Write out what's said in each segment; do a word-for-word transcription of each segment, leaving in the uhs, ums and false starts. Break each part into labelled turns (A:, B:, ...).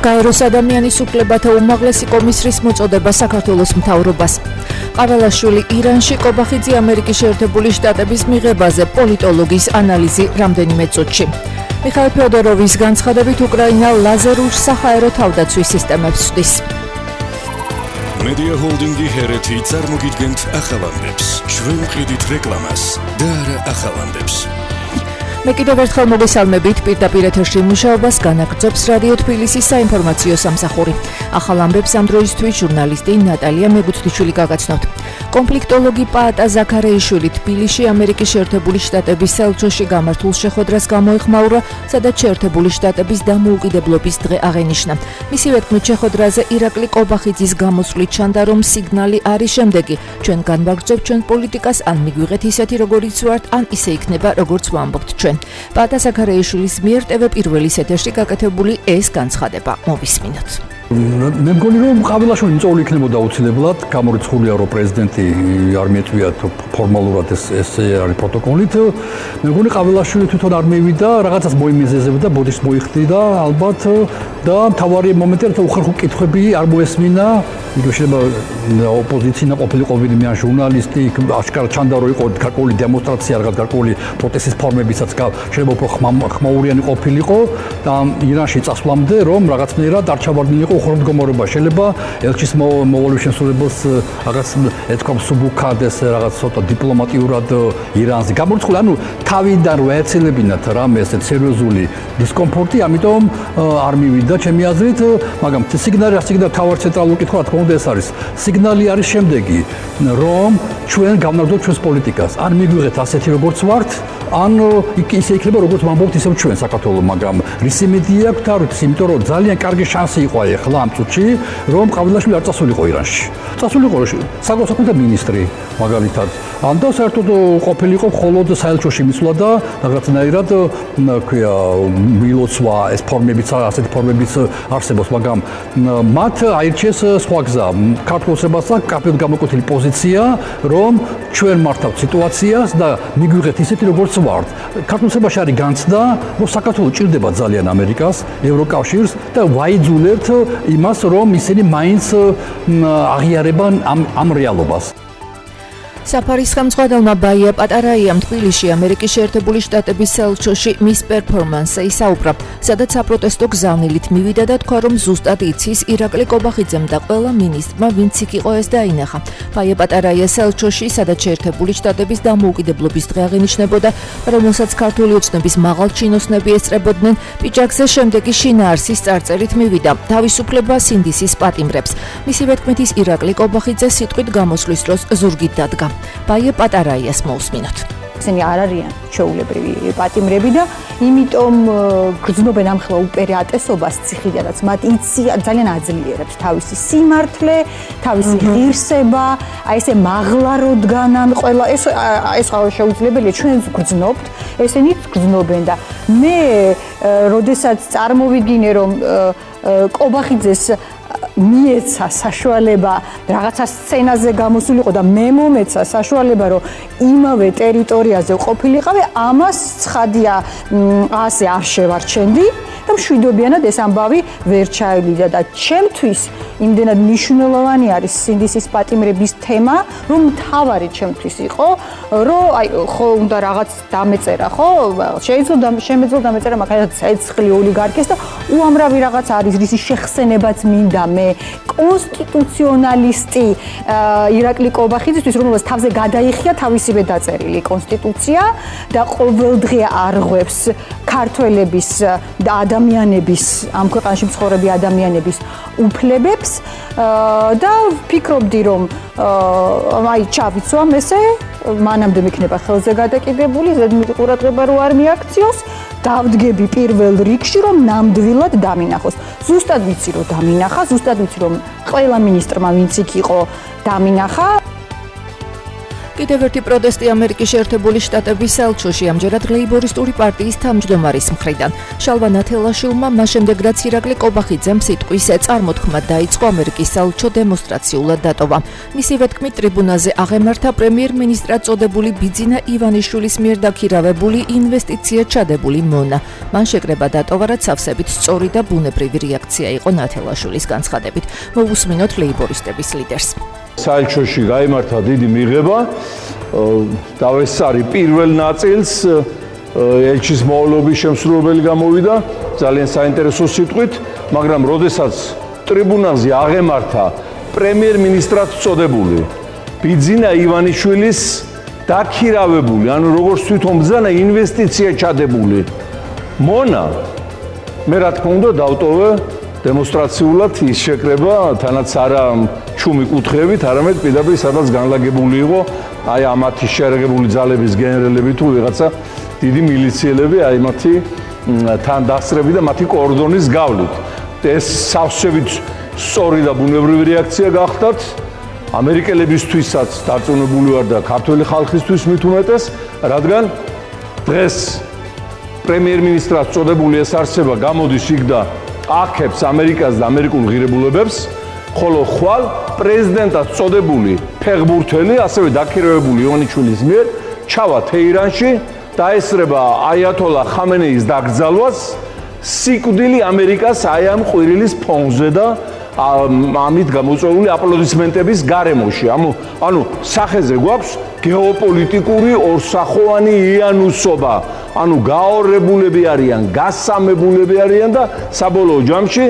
A: გაეროს ადამიანის უფლებათა უმაღლესი კომისრის მოწოდება საქართველოს მთავრობას. ყარალაშვილი ირანში, კობახიძე ამერიკის შეერთებული შტატების მიღებაზე პოლიტოლოგის ანალიზი რამდენიმე წუთში. მიხაილ ფედოროვის განცხადებით უკრაინა ლაზერულ საჰაერო თავდაცვის სისტემებს ცდის.
B: Media Holding-ი ჰერეთი წარმოგიდგენთ ახალანდებს. ჩვენ ვყიდით რეკლამას და არა ახალანდებს.
A: მე კიდევ ერთხელ მოგესალმებით, პირდაპირ ეთერში მუშაობას განაგრძობს რადიო თბილისის საინფორმაციო სამსახური. ახალ ამბებს ამ დროისთვის ჟურნალისტი ნატალია მეგუთვიშვილი გაგაცნობთ. კონფლიქტოლოგი პაატა ზაქარეიშვილი თბილისში ამერიკის შეერთებული შტატების სელჩოში გამართულ შეხვედრას გამოიხმაურა, სადაც შეერთებული შტატების დამოუკიდებლობის დღე აღენიშნა. მისივე თქმით, შეხვედრაზე ირაკლი კობახიძის გამოსვლით ჩანდა, რომ სიგნალი არის შემდეგი: ჩვენ განვაგრძობთ ჩვენ პოლიტიკას, ან მიგვიღეთ ისეთი, როგორიც ვართ, ან ისე იქნება, როგორც ვამბობთ ჩვენ. პაატა ზაქარეიშვილის მიერ ტევ პირველის ეთერში გაკეთებული ეს განცხადება მოვისმინოთ.
C: მე მგონი რომ ყავილაშვილი მიწვეული იქნებოდა აუცილებლად, გამორიცხულია რომ პრეზიდენტი არ მიეწვიათ ფორმალურად ეს ეს არის პროტოკოლით. მე მგონი ყავილაშვილი თვითონ არ მივიდა, რაღაცას მოიმიზეზებდა, ბოდიშს მოიხდიდა ალბათ და მთავარი მომენტი რომ უხერხო კითხვები არ მოესმინა. იქ შეიძლება ოპოზიცია ყოფილიყო ვინმე ან ჟურნალისტი, აშკარად ჩანდა რომ იყო გარკვეული დემონსტრაცია, რაღაც გარკვეული პროტესტის ფორმებისაც შეიძლება უფრო ხმაურიანი ყოფილიყო და ირანში წასვლამდე რომ რაღაცნაირად არ ჩავარდნილიყო უხოროდ მდგომარეობა. შეიძლება ელჩის მოვალეობის შემსრულებელს რაღაც ეთქვა სუბუქადეს რაღაც ცოტა დიპლომატიურად ირანზე გამორიცხული, ანუ თავიდან რო ეცელებინათ რამე ესეთ სერიოზული დისკომფორტი, ამიტომ არ მივიდა ჩემი აზრით, მაგრამ სიგნალი რა სიგნალი თავარ ცენტრალურ კითხვა რა თქმა უნდა ეს არის. სიგნალი არის შემდეგი, რომ ჩვენ გავნაგრძობთ ჩვენს პოლიტიკას. ან მიგვიღეთ ასეთი როგორც ვართ, ან ისე იქნება როგორც ვამბობთ ისევ ჩვენ საქართველოს, მაგრამ რისი მედია აქვს არ ვიცი, იმიტომ რომ ძალიან კარგი შანსი იყო ახლა ამ წუთში, რომ ყავილაშვილი არ წასულიყო ირანში. წასულიყო საგარეო საქმეთა მინისტრი მაგალითად. ან და საერთოდ ყოფილიყო მხოლოდ საელჩოში მისვლა და რაღაცნაირად ქვია მილოცვა ეს ფორმებიც ასეთი ფორმებიც არსებობს, მაგრამ მათ აირჩიეს სხვა გზა. ქართულსებას აქვს კაფედ გამოკვეთილი პოზიცია, რომ ჩვენ მართავთ სიტუაციას და მიგვიღეთ ისეთი როგორც ვართ. ქართულსებაში არის განცდა, რომ საქართველოს ჭირდება ძალიან ამერიკას, ევროკავშირს და ვაიძულებთ იმას, რომ ისინი მაინც აღიარებენ ამ ამ რეალობას.
A: საფარის ხელმძღვანელმა ბაია პატარაიამ თბილისში ამერიკის შეერთებული შტატების სელჩოში მის პერფორმანსზე ისაუბრა, სადაც საპროტესტო გზავნილით მივიდა და თქვა, რომ ზუსტად იცის ირაკლი კობახიძემ და ყველა მინისტრმა, ვინც იქ იყო ეს დაინახა. ბაია პატარაია სელჩოში, სადაც შეერთებული შტატების დამოუკიდებლობის დღე აღინიშნებოდა, რომელსაც ქართული ოცნების მაღალჩინოსნები ესწრებოდნენ, პიჭაკზე შემდეგი შინაარსის წარწერით მივიდა, თავისუფლება სინდისის პატიმრებს. მისივე თქმით, ის ირაკლი კობახიძე სიტყვით გამოსვლის დროს ზურგით დადგა. ბაია პატარაიას მოусმინოთ.
D: ისინი არ არიან ჩვეულებრივი პატიმრები და იმიტომ გრძნობენ ამხელა უპირატესობას ციხიდანაც, მათ იციან ძალიან აძლიერებს თავისი სიმართლე, თავისი ღირსება, აი ესე მაღლაროდგანან ყველა ეს ეს შეუძლებელია, ჩვენ გრძნობთ, ესენი გრძნობენ და მე როდესაც წარმოვიდგინე რომ კობახიძეს მიეცა საშუალება რაღაცა სცენაზე გამოსულიყო და მე მომეცა საშუალება რომ იმავე ტერიტორიაზე ყოფილიყავე, ამას ცხადია ასე არ შევარჩენდი და მშვიდობიანად ეს ამბავი ვერ ჩაივიდა და ჩემთვის იმდენად მნიშვნელოვანი არის სინდისის პატიმრების თემა, რომ მთავარი ჩემთვის იყო, რომ აი ხო უნდა რაღაც დამეწერა, ხო შეიძლება შემეძლო დამეწერა მაგალითად საეცხლი ოლიგარქეს და უამრავი რაღაც არის, რისი შეხსენებაც მინდა მე კონსტიტუციონალისტი ირაკლი კობახიძისთვის, რომელსაც თავზე გადაიხია თავისივე დაწერილი კონსტიტუცია და ყოველდღე არღვევს ქართველების და ადამიანების, ამ ქვეყანაში მცხოვრები ადამიანების უფლებებს და ვფიქრობდი, რომ აი ჩავიცვამ ესე, მანამდე მექნება ხელზე გადაკიდებული, ზედმეტი ყურადღება რო არ მიაქციოს, დავდგები პირველ რიგში, რომ ნამდვილად დამინახოს. ზუსტად ვიცი, რომ დამინახა, ზუსტად ვიცი, რომ ყველა მინისტრმა ვინც იქ იყო დამინახა.
A: კიდევ ერთი პროტესტი ამერიკის შეერთებული შტატების საელჩოში ამჯერად ლეიბორისტული პარტიის თავმჯდომარის მხრიდან. შალვა ნათელაშვილმა მას შემდეგ რაც ირაკლი კობახიძემ სიტყვის წარმოთქმა დაიწყო ამერიკის საელჩო დემონსტრაციულად დატოვა. მისივე თქმით ტრიბუნაზე აღემართა პრემიერ-მინისტრად წოდებული ბიძინა ივანიშვილის მიერ დაქირავებული ინვესტიცია ჩადებული მონა. მან შეკრება დატოვა, რაც სავსებით სწორი და ბუნებრივი რეაქცია იყო ნათელაშვილის განცხადებით. მოვუსმინოთ ლეიბორისტების ლიდერს.
E: საელჩოში გაიმართა დიდი მიღება. დავესწარი პირველ ნაწილს ელჩის მოვალეობის შემსრულებელი გამოვიდა ძალიან საინტერესო სიტყვით, მაგრამ როდესაც ტრიბუნალზე აღემართა პრემიერ-მინისტრად წოდებული ბიძინა ივანიშვილის დაქირავებული, ანუ როგორც თვითონ ბრძანა ინვესტიცია ჩადებული მონა, მე რა თქმა უნდა დავტოვე დემონსტრაციულად ის შეკრება, თანაც არა ჩუმი კუთხეებით, არამედ პირდაპირ სადაც განლაგებული იყო აი ამათი შეერაგებული ძალების გენერალები თუ ვიღაცა დიდი მილიციელები, აი მათი თან დასწრები და მათი კორდონის გავლით. ეს სავსებით სწორი და ბუნებრივი რეაქცია გახდათ. ამერიკელებისთვისაც დარწმუნებული ვარ და ქართული ხალხისთვის მით უმეტეს, რადგან დღეს პრემიერ-მინისტრად წოდებული ეს არსება გამოდის იქ და აქებს ამერიკას და ამერიკულ ღირებულებებს, ხოლო ხვალ პრეზიდენტად წოდებული ფეხბურთელი, ასევე დაქირავებული ივანიშვილის მიერ ჩავა თეირანში და ესწრება აიათოლა ხამენეის დაკრძალვას სიკვდილი ამერიკას აი ამ ყვირილის ფონზე და ამით გამოწვეული აპლოდისმენტების გარემოში. ანუ ანუ სახეზე გვაქვს გეოპოლიტიკური ორსახოვანი იანუსობა. ანუ გაორებულები არიან, გასამებულები არიან და საბოლოო ჯამში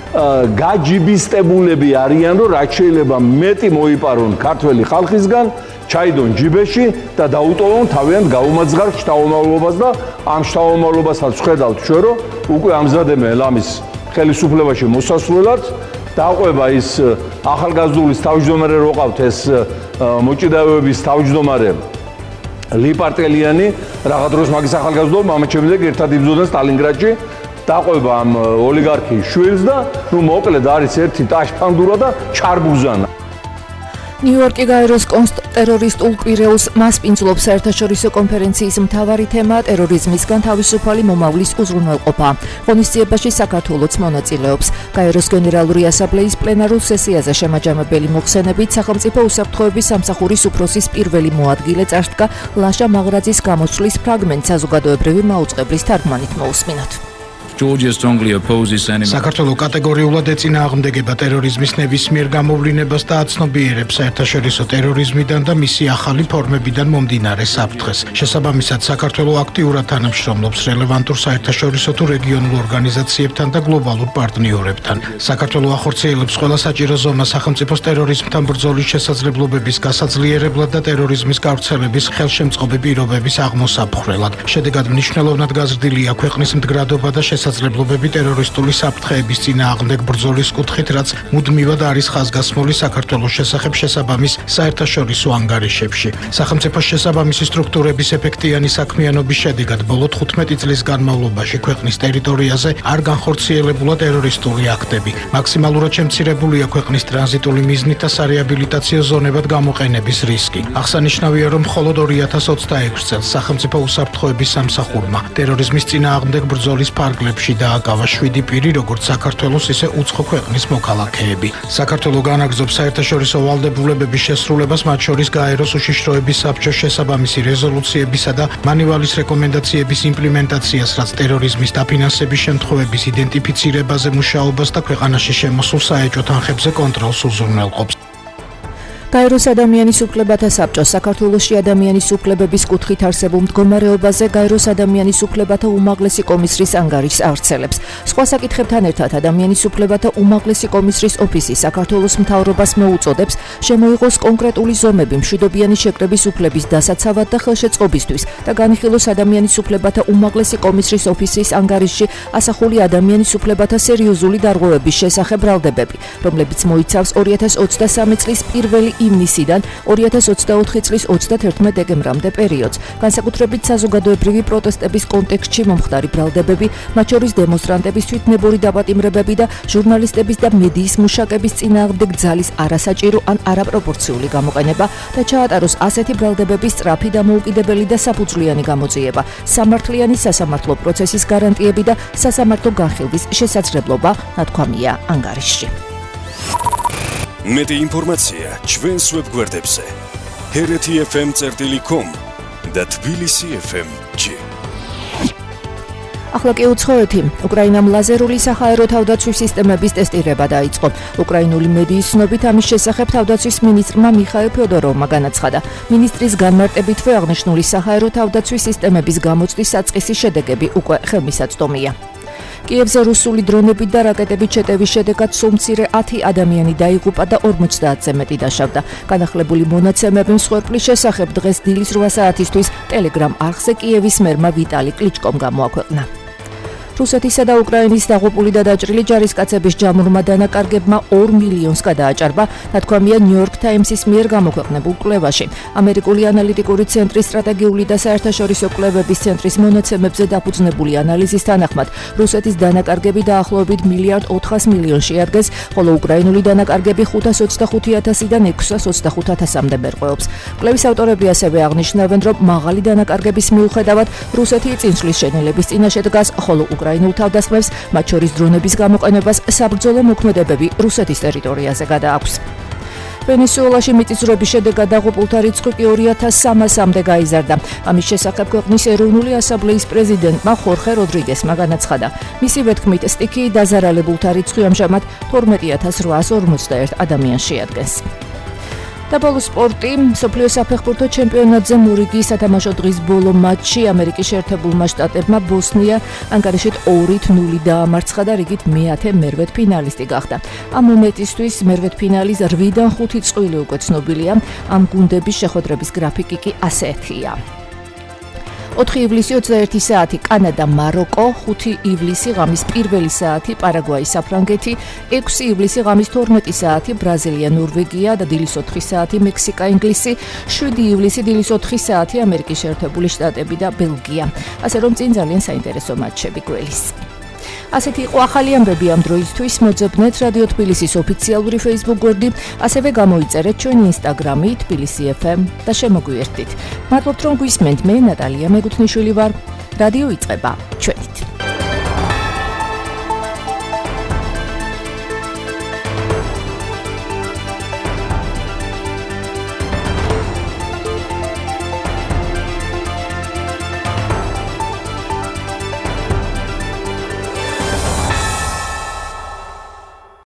E: გაჯიბისტებულები არიან, რომ რაც შეიძლება მეტი მოიპარონ ქართველი ხალხისგან, ჩაიდონ ჯიბეში და დაუტოვონ თავიანთ გაუმაძღარ შთამომავლობას და ამ შთამომავლობასაც ვხედავთ ჩვენ, რომ უკვე ამზადებენ ლამის ხელისუფლებაში მოსასვლელად, დაყვება ის ახალგაზრდულის თავმჯდომარე რო ყავთ ეს მოჭიდავეების თავმჯდომარე ლიპარტელიანი, რაღა დროს მაგის ახალგაზრდობა, ამით შემდეგ ერთად იბრძოდნენ სტალინგრადში, დაყვება ამ ოლიგარქის შვილს და ნუ მოკლედ არის ერთი ტაშფანდურა და ჩარბუზანა.
A: ნიუ-იორკი გაეროს ტერორისტულ კვირეულს მასპინძლობს საერთაშორისო კონფერენციის მთავარი თემაა ტერორიზმისგან თავისუფალი მომავლის უზრუნველყოფა. ღონისძიებაში საქართველოც მონაწილეობს. გაეროს გენერალური ასამბლეის პლენარულ სესიაზე შემაჯამებელი მოხსენებით სახელმწიფო უსაფრთხოების სამსახურის უფროსის პირველი მოადგილე წარსდგა ლაშა მაღრაძის გამოსვლის ფრაგმენტ საზოგადოებრივი მაუწყებლის თარგმანით მოусმინოთ.
F: საქართველო კატეგორიულად ეწინააღმდეგება ტერორიზმის ნებისმიერ გამოვლინებას და აცნობიერებს საერთაშორისო ტერორიზმიდან და მისი ახალი ფორმებიდან მომდინარე საფრთხეს. შესაბამისად, საქართველო აქტიურად თანამშრომლობს რელევანტურ საერთაშორისო თუ რეგიონულ ორგანიზაციებთან და გლობალურ პარტნიორებთან. საქართველო ახორციელებს ყველა საჭირო ზომას სახელმწიფოს ტერორიზმთან ბრძოლის შესაძლებლობების გასაძლიერებლად და ტერორიზმის გავრცელების ხელშემწყობი პირობების აღმოსაფხრელად. შედეგად მნიშვნელოვნად გაზრდილია ქვეყნის მდგრადობა და შესაძლებლობები შესაძლებლობები ტერორისტული საფრთხეების წინააღმდეგ ბრძოლის კუთხით, რაც მუდმივად არის ხაზგასმული საქართველოს შესახებ შესაბამის საერთაშორისო ანგარიშებში. სახელმწიფოს შესაბამისი სტრუქტურების ეფექტიანი საქმიანობის შედეგად ბოლო თხუთმეტი წლის განმავლობაში ქვეყნის ტერიტორიაზე არ განხორციელებულა ტერორისტული აქტები. მაქსიმალურად შემცირებულია ქვეყნის ტრანზიტული მიზნით და სარეაბილიტაციო ზონებად გამოყენების რისკი. აღსანიშნავია, რომ მხოლოდ ორი ათას ოცდაექვსი წელს სახელმწიფო უსაფრთხოების სამსახურმა ტერორიზმის წინააღმდეგ ბრძოლის ფარგლებში დააკავა შვიდი პირი, როგორც საქართველოს, ისე უცხო ქვეყნის მოქალაქეები. საქართველო განაგრძობს საერთაშორისო ვალდებულებების შესრულებას, მათ შორის გაეროს უშიშროების საბჭოს შესაბამისი რეზოლუციებისა და მანივალის რეკომენდაციების იმპლემენტაციას, რაც ტერორიზმის დაფინანსების შემთხვევების იდენტიფიცირებაზე მუშაობას და ქვეყანაში შემოსულ საეჭვო თანხებზე კონტროლს უზრუნველყოფს.
A: გაეროს ადამიანის უფლებათა საბჭო საქართველოში ადამიანის უფლებების კუთხით არსებულ მდგომარეობაზე გაეროს ადამიანის უფლებათა უმაღლესი კომისრის ანგარიშს ავრცელებს. სხვა საკითხებთან ერთად ადამიანის უფლებათა უმაღლესი კომისრის ოფისი საქართველოს მთავრობას მოუწოდებს შემოიღოს კონკრეტული ზომები მშვიდობიანი შეკრების უფლების დასაცავად და ხელშეწყობისთვის და განიხილოს ადამიანის უფლებათა უმაღლესი კომისრის ოფისის ანგარიშში ასახული ადამიანის უფლებათა სერიოზული დარღვევების შესახებ ბრალდებები, რომლებიც მოიცავს ორი ათას ოცდასამი წლის პირველი ივნისიდან ორი ათას ოცდაოთხი წლის ოცდათერთმეტ დეკემბრამდე პერიოდს. განსაკუთრებით საზოგადოებრივი პროტესტების კონტექსტში მომხდარი ბრალდებები, მათ შორის დემონსტრანტების თვითნებური დაპატიმრებები და ჟურნალისტების და მედიის მუშაკების წინააღმდეგ ძალის არასაჭირო ან არაპროპორციული გამოყენება და ჩაატაროს ასეთი ბრალდებების სწრაფი დამოუკიდებელი და საფუძვლიანი გამოძიება, სამართლიანი სასამართლო პროცესის გარანტიები და სასამართლო განხილვის შესაძლებლობა, ნათქვამია ანგარიშში.
B: მეტი ინფორმაცია ჩვენს ვებგვერდებზე ჰერეთი ეფ ემ წერტილი კომ და თბილისი ეფ ემ ჯი.
A: ახლა კი უცხოეთი. უკრაინამ ლაზერული საჰაერო თავდაცვის სისტემების ტესტირება დაიწყო. უკრაინული მედიის ცნობით ამის შესახებ თავდაცვის მინისტრმა მიხაილ ფიოდოროვმა განაცხადა. მინისტრის განმარტებითვე აღნიშნული საჰაერო თავდაცვის სისტემების გამოცდის საწყისი შედეგები უკვე ხელმისაწვდომია. კიევზე რუსული დრონებით და რაკეტებით შეტევის შედეგად სულ მცირე ათი ადამიანი დაიღუპა და ორმოცდაათზე მეტი დაშავდა. განახლებული მონაცემები მსხვერპლის შესახებ დღეს დილის რვა საათისთვის ტელეგრამ არხზე კიევის მერმა ვიტალი კლიჩკომ გამოაქვეყნა. რუსეთისა და უკრაინის დაღუპული და დაჭრილი ჯარისკაცების ჯამურმა დანაკარგებმა ორ მილიონს გადააჭარბა, ნათქვამია ნიუ-იორკ ტაიმსის მიერ გამოქვეყნებულ კვლევაში. ამერიკული ანალიტიკური ცენტრის სტრატეგიული და საერთაშორისო კვლევების ცენტრის მონაცემებზე დაფუძნებული ანალიზის თანახმად, რუსეთის დანაკარგები დაახლოებით მილიარდ ოთხას მილიონში ადგეს, ხოლო უკრაინული დანაკარგები ხუთას ოცდახუთი ათასიდან ექვსას ოცდახუთ ათასამდე მერყეობს. კვლევის ავტორები ასევე აღნიშნავენ, რომ მაღალი დანაკარგების მიუხედავად, რუსეთი წინსვლის შენელების წინაშე დგას, ხოლო უკრაინულ თავდასხმებს, მათ შორის დრონების გამოყენებას საბრძოლო მოქმედებები რუსეთის ტერიტორიაზე გადააქვს. ვენესუელაში მიწისძვრების შედეგად დაღუპულთა რიცხვი კი ორი ათას სამასამდე გაიზარდა. ამის შესახებ ქვეყნის ეროვნული ასამბლეის პრეზიდენტმა ხორხე როდრიგესმა განაცხადა. მისივე თქმით, სტიქიი დაზარალებულთა რიცხვი ამჟამად თორმეტი ათას რვაას ორმოცდაერთ ადამიანს შეადგენს. და ბოლო სპორტი, მსოფლიოს საფეხბურთო ჩემპიონატზე მორიგი სათამაშო დღის ბოლო მატჩი ამერიკის შეერთებულმა შტატებმა ბოსნია ანგარიშით ორით ნული დაამარცხა და რიგით მეათე მერვედფინალისტი გახდა. ამ მომენტისთვის მერვედფინალის რვიდან ხუთი წყვილი უკვე ცნობილია. ამ გუნდების შეხვედრების გრაფიკი კი ასეთია. ოთხი ივლისი ოცდაერთი საათი კანადა მაროკო, ხუთი ივლისი ღამის პირველი საათი პარაგვაი საფრანგეთი, ექვსი ივლისი ღამის თორმეტი საათი ბრაზილია ნორვეგია და დილის ოთხი საათი მექსიკა ინგლისი, შვიდი ივლისი დილის ოთხი საათი ამერიკის შეერთებული შტატები და ბელგია. ასე რომ წინ ძალიან საინტერესო მატჩები გველის. ასეთი იყო ახალი ამბები ამ დროისთვის. მოძებნეთ რადიო თბილისის ოფიციალური Facebook გვერდი, ასევე გამოიწერეთ ჩვენი Instagram-ი თბილისი ეფ ემ და შემოგვიერთდით. მადლობთ რომ გვისმენთ. მე ნატალია მეგუთნიშვილი ვარ. რადიო იწყება. ჩვენი